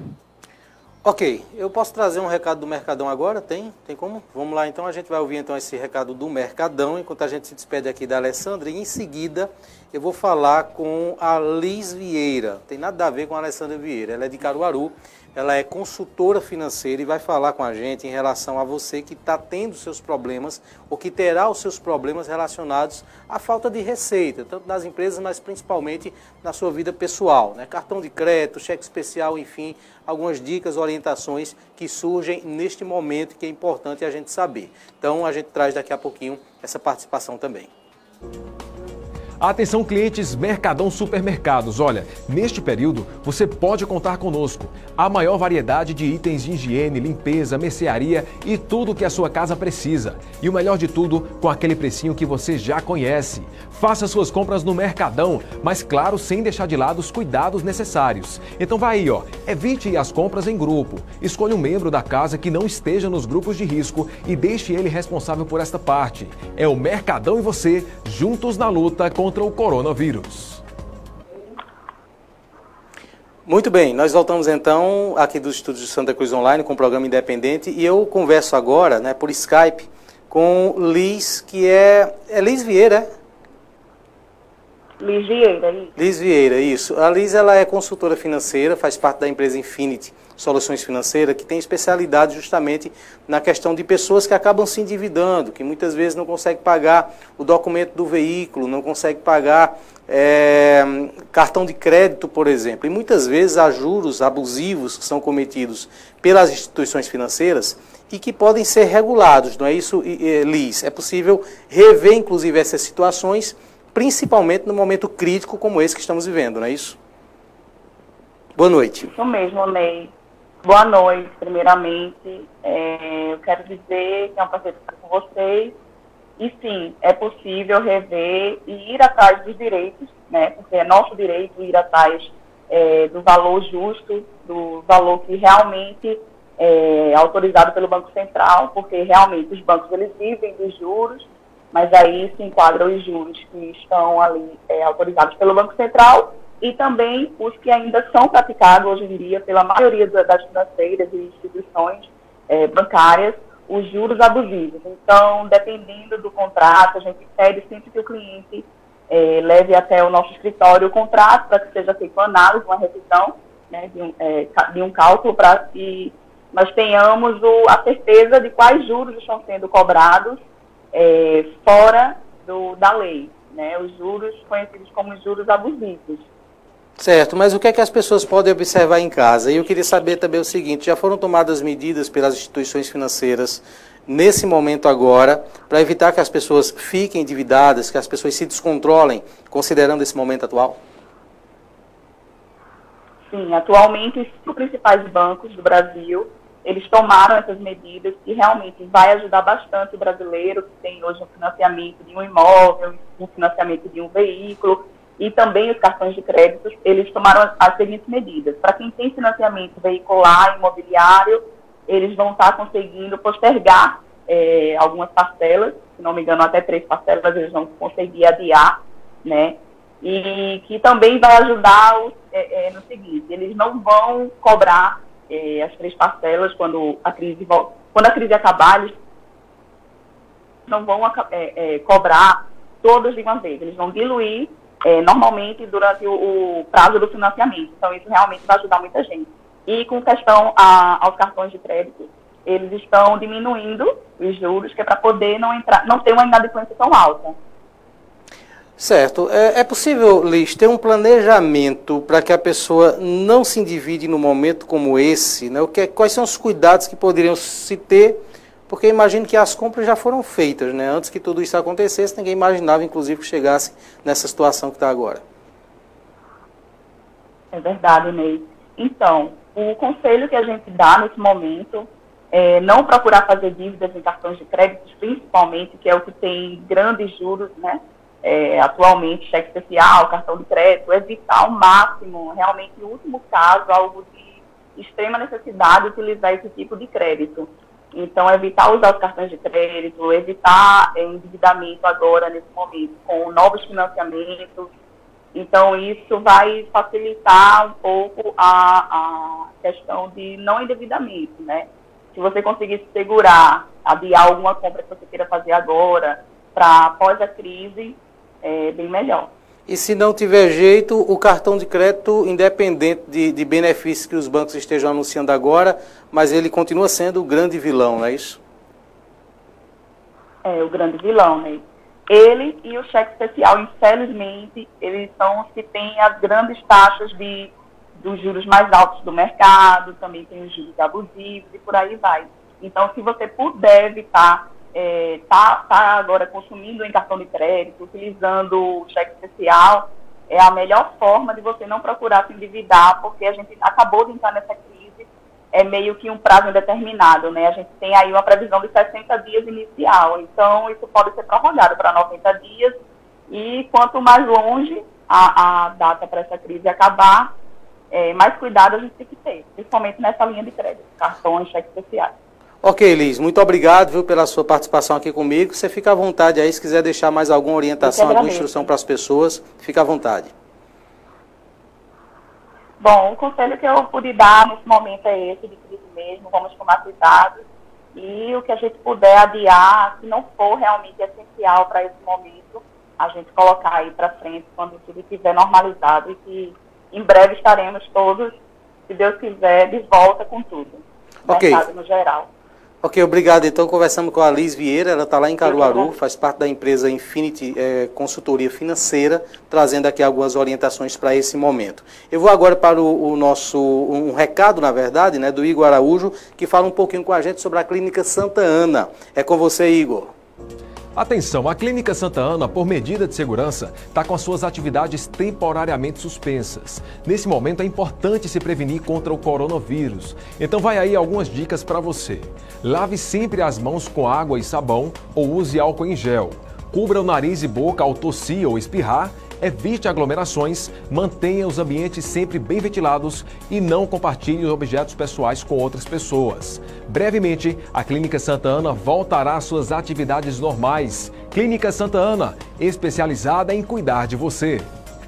Ok, eu posso trazer um recado do Mercadão agora? Tem? Tem como? Vamos lá, então. A gente vai ouvir então esse recado do Mercadão, enquanto a gente se despede aqui da Alessandra. E em seguida, eu vou falar com a Liz Vieira. Tem nada a ver com a Alessandra Vieira. Ela é de Caruaru. ela é consultora financeira e vai falar com a gente em relação a você que está tendo seus problemas ou que terá os seus problemas relacionados à falta de receita, tanto nas empresas, mas principalmente na sua vida pessoal, né? Cartão de crédito, cheque especial, enfim, algumas dicas, orientações que surgem neste momento que é importante a gente saber. Então a gente traz daqui a pouquinho essa participação também. Atenção clientes Mercadão Supermercados, olha, neste período você pode contar conosco. A maior variedade de itens de higiene, limpeza, mercearia e tudo que a sua casa precisa. E o melhor de tudo, com aquele precinho que você já conhece. Faça suas compras no Mercadão, mas claro, sem deixar de lado os cuidados necessários. Então vai aí, ó, evite as compras em grupo. Escolha um membro da casa que não esteja nos grupos de risco e deixe ele responsável por esta parte. É o Mercadão e você, juntos na luta contra contra o coronavírus. Muito bem, nós voltamos então aqui dos estúdios de Santa Cruz Online com o programa Independente e eu converso agora, né, por Skype com Liz, que é, é Liz Vieira, Liz Vieira, isso. Liz Vieira, isso. A Liz, ela é consultora financeira, faz parte da empresa Infinity Soluções Financeiras, que tem especialidade justamente na questão de pessoas que acabam se endividando, que muitas vezes não conseguem pagar o documento do veículo, não conseguem pagar é, cartão de crédito, por exemplo. E muitas vezes há juros abusivos que são cometidos pelas instituições financeiras e que podem ser regulados, não é isso, Liz? É possível rever, inclusive, essas situações, principalmente no momento crítico como esse que estamos vivendo, não é isso? Boa noite. Isso mesmo, Ney. Boa noite, primeiramente. É, eu quero dizer que é um prazer estar com vocês. E sim, é possível rever e ir atrás dos direitos, né? Porque é nosso direito ir atrás é, do valor justo, do valor que realmente é autorizado pelo Banco Central, porque realmente os bancos eles vivem dos juros, mas aí se enquadram os juros que estão ali é, autorizados pelo Banco Central e também os que ainda são praticados hoje em dia pela maioria das financeiras e instituições é, bancárias, os juros abusivos. Então, dependendo do contrato, a gente pede sempre que o cliente é, leve até o nosso escritório o contrato para que seja feita uma análise, uma revisão, né, de, um, é, de um cálculo para que nós tenhamos o, a certeza de quais juros estão sendo cobrados É, fora do, da lei, né? Os juros conhecidos como juros abusivos. Certo, mas o que é que as pessoas podem observar em casa? E eu queria saber também o seguinte, já foram tomadas medidas pelas instituições financeiras nesse momento agora, para evitar que as pessoas fiquem endividadas, que as pessoas se descontrolem, considerando esse momento atual? Sim, atualmente os principais bancos do Brasil eles tomaram essas medidas que realmente vai ajudar bastante o brasileiro que tem hoje um financiamento de um imóvel, um financiamento de um veículo e também os cartões de crédito, eles tomaram as seguintes medidas. Para quem tem financiamento veicular, imobiliário, eles vão estar conseguindo postergar é, algumas parcelas, se não me engano até três parcelas eles vão conseguir adiar, né? E que também vai ajudar os, é, é, no seguinte, eles não vão cobrar É, as três parcelas quando a crise quando a crise acabar, eles não vão é, é, cobrar todas de uma vez, eles vão diluir é, normalmente durante o, o prazo do financiamento, então isso realmente vai ajudar muita gente. E com questão a, aos cartões de crédito, eles estão diminuindo os juros, que é para poder não entrar, não ter uma inadimplência tão alta. Certo. É, é possível, Liz, ter um planejamento para que a pessoa não se endivide num momento como esse, né? O que, quais são os cuidados que poderiam se ter? Porque eu imagino que as compras já foram feitas, né? Antes que tudo isso acontecesse, ninguém imaginava, inclusive, que chegasse nessa situação que está agora. É verdade, Ney. Então, o conselho que a gente dá nesse momento é não procurar fazer dívidas em cartões de crédito, principalmente, que é o que tem grandes juros, né? É, atualmente, cheque especial, cartão de crédito, evitar ao máximo, realmente, no último caso, algo de extrema necessidade, utilizar esse tipo de crédito. Então, evitar usar os cartões de crédito, evitar é, endividamento agora, nesse momento, com novos financiamentos. Então, isso vai facilitar um pouco a, a questão de não endividamento, né? Se você conseguir se segurar, adiar alguma compra que você queira fazer agora, para após a crise, é bem melhor. E se não tiver jeito, o cartão de crédito, independente de, de benefícios que os bancos estejam anunciando agora, mas ele continua sendo o grande vilão, não é isso? É, o grande vilão, né? Ele e o cheque especial, infelizmente, eles são os que têm as grandes taxas de, dos juros mais altos do mercado, também tem os juros abusivos e por aí vai. Então, se você puder evitar, é, tá, tá agora consumindo em cartão de crédito, utilizando o cheque especial, é a melhor forma de você não procurar se endividar, porque a gente acabou de entrar nessa crise, é meio que um prazo indeterminado, né? A gente tem aí uma previsão de sessenta dias inicial, então isso pode ser prorrogado para noventa dias, e quanto mais longe a, a data para essa crise acabar, é, mais cuidado a gente tem que ter, principalmente nessa linha de crédito, cartões, cheques especiais. Ok, Liz, muito obrigado, viu, pela sua participação aqui comigo. Você fica à vontade aí, se quiser deixar mais alguma orientação, alguma instrução para as pessoas, fica à vontade. Bom, o conselho que eu pude dar nesse momento é esse, de crise mesmo, vamos tomar cuidado, e o que a gente puder adiar, se não for realmente essencial para esse momento, a gente colocar aí para frente quando tudo estiver normalizado, e que em breve estaremos todos, se Deus quiser, de volta com tudo, ok, mercado no geral. Ok, obrigado. Então, conversamos com a Liz Vieira, ela está lá em Caruaru, faz parte da empresa Infinity é, Consultoria Financeira, trazendo aqui algumas orientações para esse momento. Eu vou agora para o, o nosso, um recado, na verdade, né, do Igor Araújo, que fala um pouquinho com a gente sobre a Clínica Santa Ana. É com você, Igor. Atenção, a Clínica Santa Ana, por medida de segurança, está com as suas atividades temporariamente suspensas. Nesse momento é importante se prevenir contra o coronavírus. Então vai aí algumas dicas para você. Lave sempre as mãos com água e sabão ou use álcool em gel. Cubra o nariz e boca ao tossir ou espirrar. Evite aglomerações, mantenha os ambientes sempre bem ventilados e não compartilhe os objetos pessoais com outras pessoas. Brevemente, a Clínica Santa Ana voltará às suas atividades normais. Clínica Santa Ana, especializada em cuidar de você.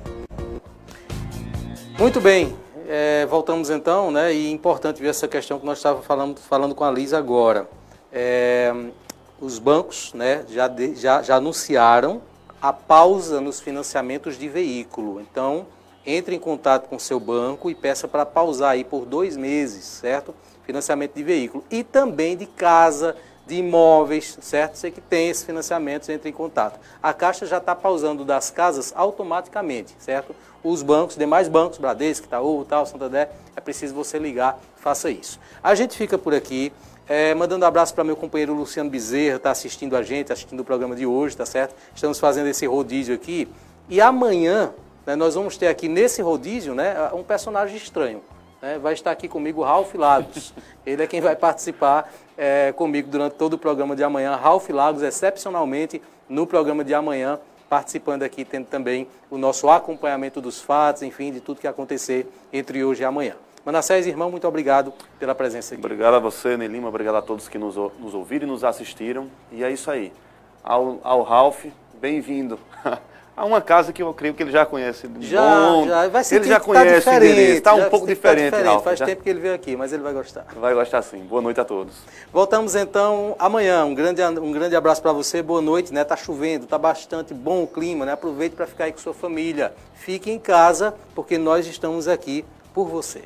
Muito bem, é, voltamos então, né? E importante ver essa questão que nós estávamos falando, falando com a Liz agora. É, os bancos, né, já, de, já, já anunciaram a pausa nos financiamentos de veículo. Então, entre em contato com o seu banco e peça para pausar aí por dois meses, certo? Financiamento de veículo. E também de casa, de imóveis, certo? Você que tem esses financiamentos, entre em contato. A Caixa já está pausando das casas automaticamente, certo? Os bancos, demais bancos, Bradesco, Itaú, tal, Santander, é preciso você ligar, faça isso. A gente fica por aqui. É, mandando um abraço para meu companheiro Luciano Bezerra, está assistindo a gente, assistindo o programa de hoje, tá certo? Estamos fazendo esse rodízio aqui. E amanhã, né, nós vamos ter aqui nesse rodízio, né, um personagem estranho. Né? Vai estar aqui comigo o Ralph Lagos. Ele é quem vai participar é, comigo durante todo o programa de amanhã. Ralph Lagos, excepcionalmente, no programa de amanhã, participando aqui, tendo também o nosso acompanhamento dos fatos, enfim, de tudo que acontecer entre hoje e amanhã. Manassés, irmão, muito obrigado pela presença aqui. Obrigado a você, Ney Lima, obrigado a todos que nos, nos ouviram e nos assistiram. E é isso aí. Ao, ao Ralph, bem-vindo a uma casa que eu creio que ele já conhece. Já, bom, já. Vai ser ele já tá conhece, está um pouco diferente, tá diferente. Ralph. Faz já... tempo que ele veio aqui, mas ele vai gostar. Vai gostar sim. Boa noite a todos. Voltamos então amanhã. Um grande, um grande abraço para você. Boa noite, né? Tá chovendo, tá bastante bom o clima, né? Aproveite para ficar aí com sua família. Fique em casa, porque nós estamos aqui por você.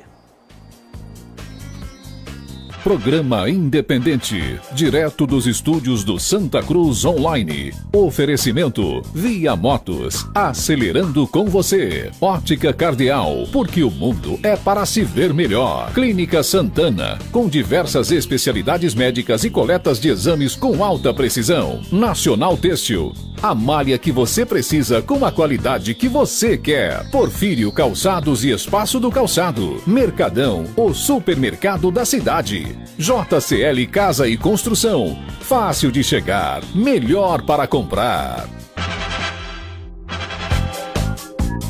Programa independente, direto dos estúdios do Santa Cruz Online. Oferecimento Via Motos, acelerando com você. Ótica Cardeal, porque o mundo é para se ver melhor. Clínica Santana, com diversas especialidades médicas e coletas de exames com alta precisão. Nacional Têxtil, a malha que você precisa com a qualidade que você quer. Porfírio Calçados e Espaço do Calçado. Mercadão, o supermercado da cidade. J C L Casa e Construção. Fácil de chegar, melhor para comprar.